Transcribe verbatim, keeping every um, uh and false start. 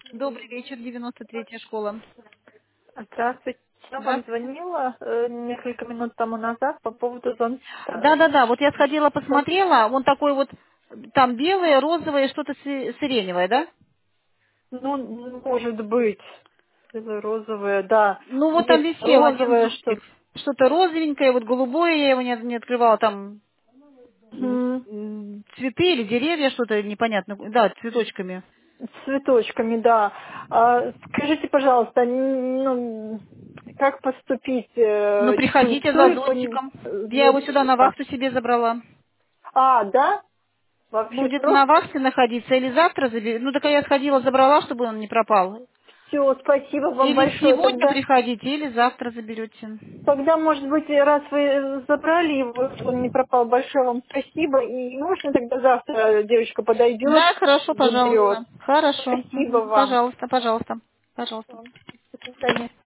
Добрый вечер, девяносто третья школа. Здравствуйте. Я вам Здравствуйте. звонила э, несколько минут тому назад по поводу зонтика. Да-да-да, вот я сходила, посмотрела, он такой вот, там белое, розовое, что-то си- сиреневое, да? Ну, может быть, это розовое, да. Ну вот там Есть висел один розовое, что... зонтик, что-то розовенькое, вот голубое, я его не, не открывала, там м, Мгм. м, цветы или деревья, что-то непонятно, да, цветочками. С цветочками, да. А, скажите, пожалуйста, н- ну, как поступить? Ну Э, приходите за Интересует он зонтиком. э, Я его сюда на зонтика? вахту себе забрала. А, да? Вообще Будет на просто вахте находиться или завтра заберу. Ну так я сходила, забрала, чтобы он не пропал. все, спасибо вам Или большое. сегодня Тогда приходите, или завтра заберете. Тогда, может быть, раз вы забрали его, что он не пропал, большое вам спасибо. И можно тогда завтра девочка подойдет, Да, хорошо, заберет. пожалуйста. Хорошо. Спасибо Мгм. вам. Пожалуйста, пожалуйста. Пожалуйста. До свидания.